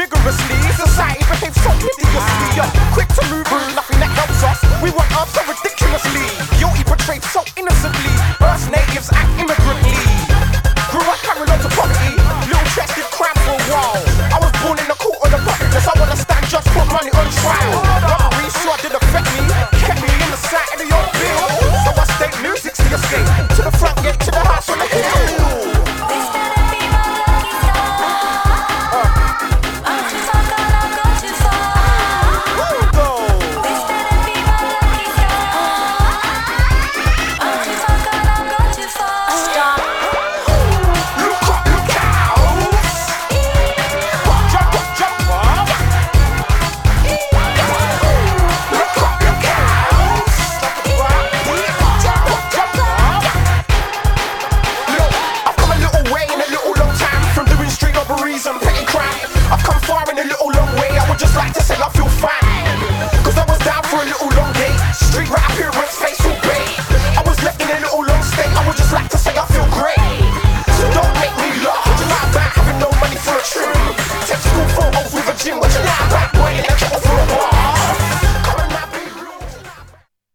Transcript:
vigorously. Society behaves so hideously. Yo, quick to move, nothing that helps us. We want up so ridiculously. Guilty portrayed so innocently. Earth's natives act immigrantly. Grew up carrying on to poverty. Little chested cramp for a while. I was born in the court of the bucketless. I wanna stand just put money on trial. Robbery sure did affect me. Kept me in the sight of the old bill. So I stayed music's the escape. To the front gate, to the house on the hill. And petty crime. I've come far in a little long way. I would just like to